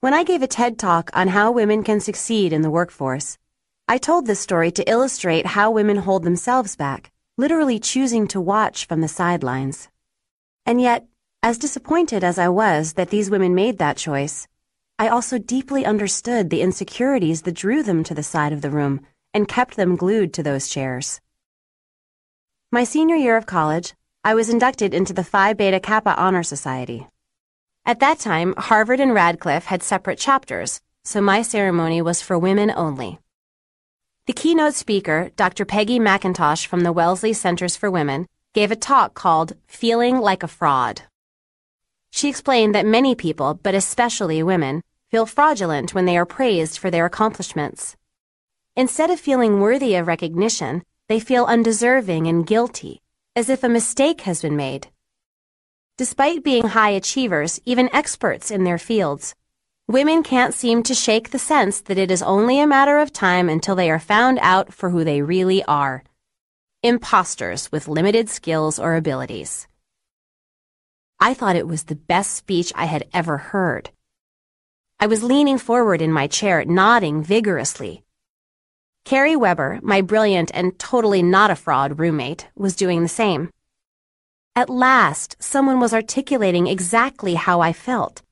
When I gave a TED Talk on how women can succeed in the workforce, I told this story to illustrate how women hold themselves back, literally choosing to watch from the sidelines. And yet, as disappointed as I was that these women made that choice, I also deeply understood the insecurities that drew them to the side of the room and kept them glued to those chairs. My senior year of college, I was inducted into the Phi Beta Kappa Honor Society. At that time, Harvard and Radcliffe had separate chapters, so my ceremony was for women only. The keynote speaker, Dr. Peggy McIntosh from the Wellesley Centers for Women, gave a talk called Feeling Like a Fraud. She explained that many people, but especially women, feel fraudulent when they are praised for their accomplishments. Instead of feeling worthy of recognition, they feel undeserving and guilty, as if a mistake has been made. Despite being high achievers, even experts in their fields, women can't seem to shake the sense that it is only a matter of time until they are found out for who they really are. Imposters with limited skills or abilities. I thought it was the best speech I had ever heard. I was leaning forward in my chair, nodding vigorously. Carrie Weber, my brilliant and totally not a fraud roommate, was doing the same. At last, someone was articulating exactly how I felt,